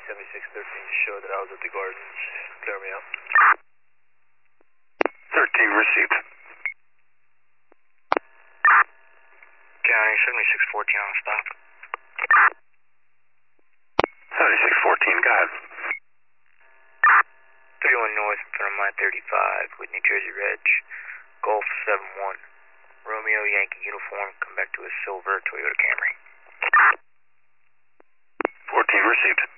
7613 to show that I was at the gardens. Clear me out. 13 received. County 7614 on stop. 7614, go ahead. 31 north in front of my 35 with New Jersey Reg. Golf 71. Romeo Yankee uniform, come back to a silver Toyota Camry. 14 received.